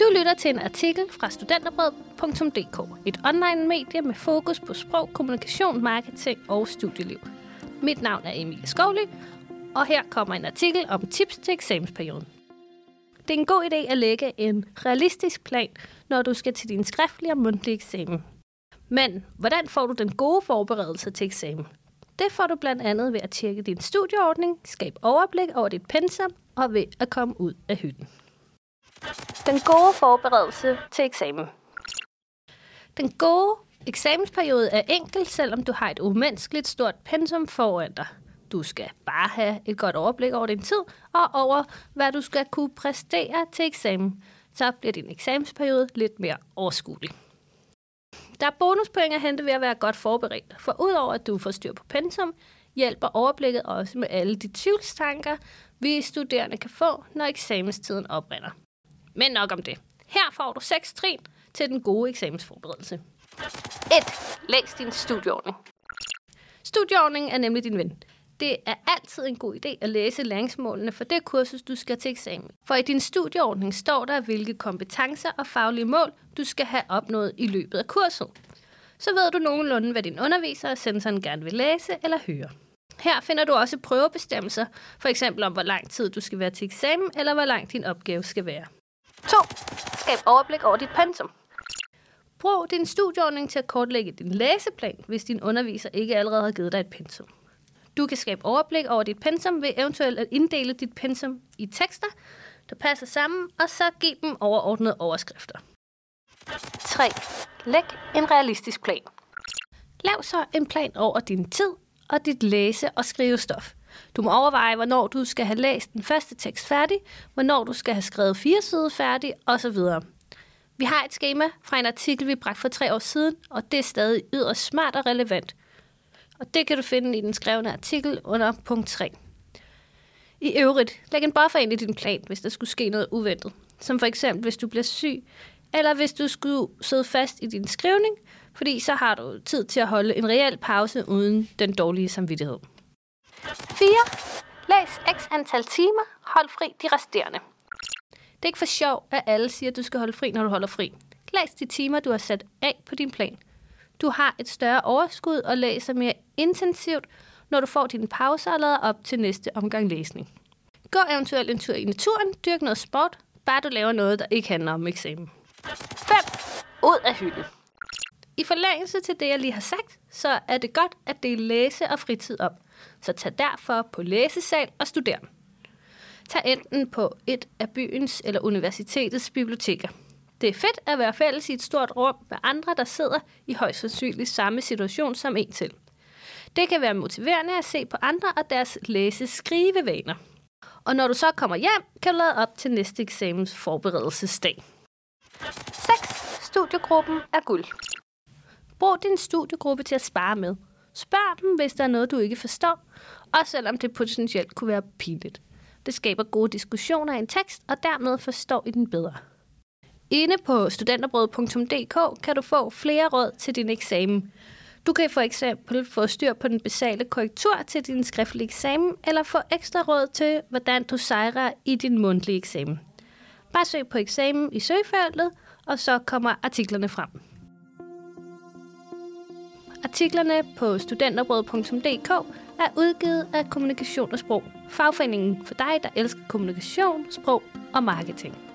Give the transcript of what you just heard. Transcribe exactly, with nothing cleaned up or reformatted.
Du lytter til en artikel fra studenterbrød punktum d k, et online-medie med fokus på sprog, kommunikation, marketing og studieliv. Mit navn er Emilie Skovly, og her kommer en artikel om tips til eksamensperioden. Det er en god idé at lægge en realistisk plan, når du skal til din skriftlige og mundtlige eksamen. Men hvordan får du den gode forberedelse til eksamen? Det får du blandt andet ved at tjekke din studieordning, skabe overblik over dit pensum og ved at komme ud af hytten. Den gode forberedelse til eksamen. Den gode eksamensperiode er enkel, selvom du har et umenneskeligt stort pensum foran dig. Du skal bare have et godt overblik over din tid og over, hvad du skal kunne præstere til eksamen. Så bliver din eksamensperiode lidt mere overskuelig. Der er bonuspoint at hente ved at være godt forberedt, for udover at du får styr på pensum, hjælper overblikket også med alle de tvivlstanker, vi studerende kan få, når eksamenstiden oprinder. Men nok om det. Her får du seks trin til den gode eksamensforberedelse. et. Læs din studieordning. Studieordningen er nemlig din ven. Det er altid en god idé at læse læringsmålene for det kursus, du skal til eksamen. For i din studieordning står der, hvilke kompetencer og faglige mål, du skal have opnået i løbet af kurset. Så ved du nogenlunde, hvad din underviser og sensoren gerne vil læse eller høre. Her finder du også prøvebestemmelser, for eksempel om, hvor lang tid du skal være til eksamen, eller hvor lang din opgave skal være. to. Skab overblik over dit pensum. Brug din studieordning til at kortlægge din læseplan, hvis din underviser ikke allerede har givet dig et pensum. Du kan skabe overblik over dit pensum ved eventuelt at inddele dit pensum i tekster, der passer sammen, og så give dem overordnede overskrifter. tre. Læg en realistisk plan. Lav så en plan over din tid og dit læse- og skrivestof. Du må overveje, hvornår du skal have læst den første tekst færdig, hvornår du skal have skrevet fire sider færdig, osv. Vi har et skema fra en artikel, vi bragte for tre år siden, og det er stadig yderst smart og relevant. Og det kan du finde i den skrevne artikel under punkt tre. I øvrigt, læg en buffer ind i din plan, hvis der skulle ske noget uventet. Som for eksempel, hvis du bliver syg, eller hvis du skulle sidde fast i din skrivning, fordi så har du tid til at holde en reel pause uden den dårlige samvittighed. fire. Læs x antal timer, hold fri de resterende. Det er ikke for sjov, at alle siger, at du skal holde fri, når du holder fri. Læs de timer, du har sat af på din plan. Du har et større overskud og læser mere intensivt, når du får dine pauser og lader op til næste omgang læsning. Gå eventuelt en tur i naturen, dyrk noget sport, bare du laver noget, der ikke handler om eksamen. fem. Ud af hytten. I forlængelse til det, jeg lige har sagt, så er det godt at dele læse- og fritid op. Så tag derfor på læsesal og studer. Tag enten på et af byens eller universitetets biblioteker. Det er fedt at være fælles i et stort rum med andre, der sidder i højst sandsynligt samme situation som en til. Det kan være motiverende at se på andre og deres læse-skrivevaner. Og når du så kommer hjem, kan du lade op til næste eksamens forberedelsesdag. seks. Studiegruppen er guld. Brug din studiegruppe til at spare med. Spørg dem, hvis der er noget, du ikke forstår, også selvom det potentielt kunne være pinligt. Det skaber gode diskussioner i en tekst, og dermed forstår I den bedre. Inde på studenterbrød punktum d k kan du få flere råd til din eksamen. Du kan for eksempel få styr på den basale korrektur til din skriftlige eksamen, eller få ekstra råd til, hvordan du sejrer i din mundtlige eksamen. Bare søg på eksamen i søgefeltet, og så kommer artiklerne frem. Artiklerne på studenterbrød punktum d k er udgivet af Kommunikation og Sprog, fagforeningen for dig, der elsker kommunikation, sprog og marketing.